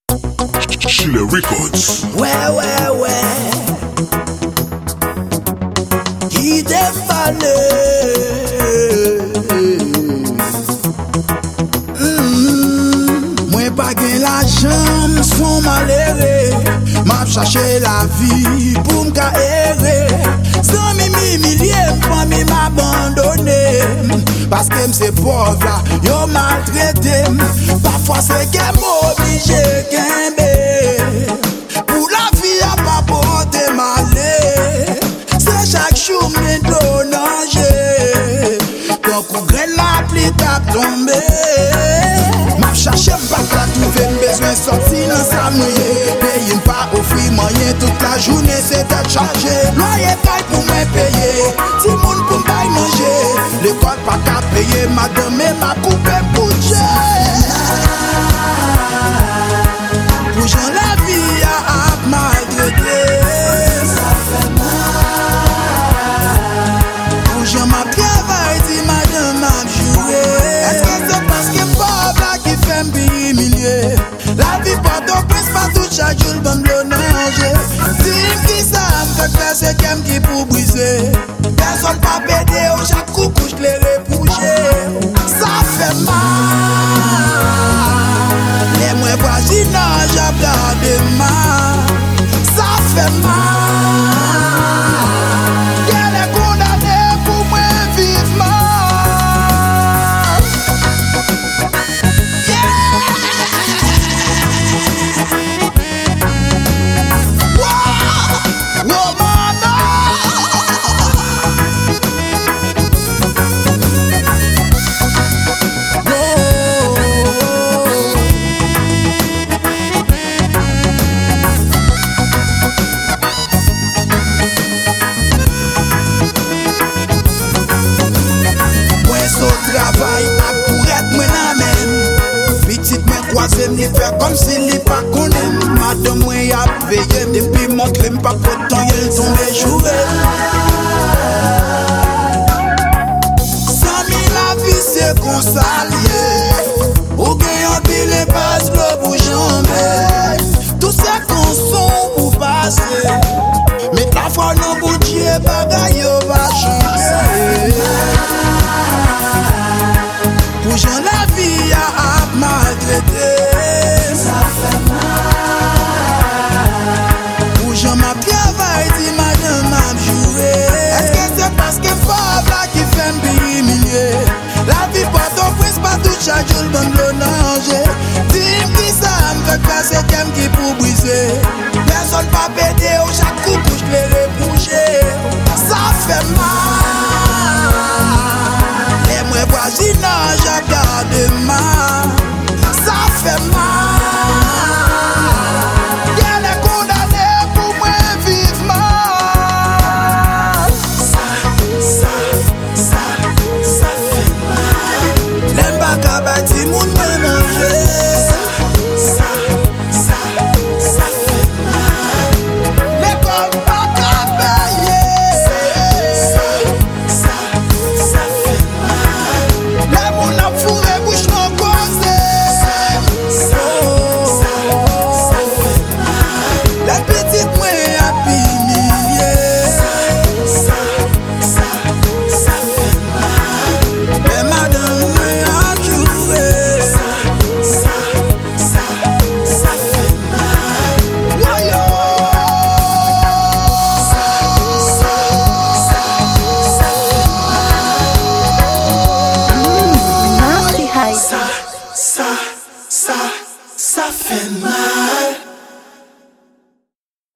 Chile Records. Ouais. Qui t'aime parler? Moi pas gain l'argent, son malheureux. M'a cherché la vie pour m'caérer. Sans m'humilier, famille m'abandonner. Parce que c'est pauvre là, yo maltraité. Parfois c'est qu'elle m'oblige qu'aimer. Pour la vie à pas porter malheur. C'est chaque jour m'en de danger. Quand on graine la pluie tape tomber. M'a cherché pas qu'à trouver besoin sortir dans sa mouille. Paye pas offrir moyen toute la journée c'est à charger. Loyer paye pour me payer. Si moun pour me manger. L'école pas qu'à payer. Madame et ma coupe budget. Pour j'en la vie à maltraiter. Ça fait mal. Pour j'en m'a travail dit madame m'a joué. Est-ce que c'est parce que pauvre qui fait m'humilier? La vie porte au prince pas tout chaque jour bon le nager. Dis-moi qui ça me fait faire c'est qu'elle qui pour briser. Personne pas pédé au chaque coup couche les repoucher. Ça fait mal. Les moins voisinage j'ai regardé mal. Ça fait mal. Elle est condamnée pour moi vivement. Me faire comme s'il n'est pas connu. Madame moi y a veillé depuis mon crime pas pourtant il tombe joué. Sans mi la vie c'est qu'on s'allie. Ou gagne en pile et passe le bouchon. Tout ça qu'on son pour passer. Mais la foi non pour Dieu bagaille va changer. Pour j'en la vie à maltraiter. Chaque jour bon le nager. Dis-moi qui ça me fait faire c'est qu'elle qui pour briser. Personne pas pédé au chaque coup couche les repoucher. Ça fait mal. Les moins voisinage j'ai gardé mal. Ça fait mal. Elle est condamnée pour moi vivement. Ça fait mal. L'aime pas qu'à bâtir moun m'a mangé. Ça fait mal. L'école pas qu'à payer. Ça fait mal. Les moun a fourré bouche non causé. Ça fait mal. Les petites moi a pilier. Ça fait mal. Les madame ça fait mal.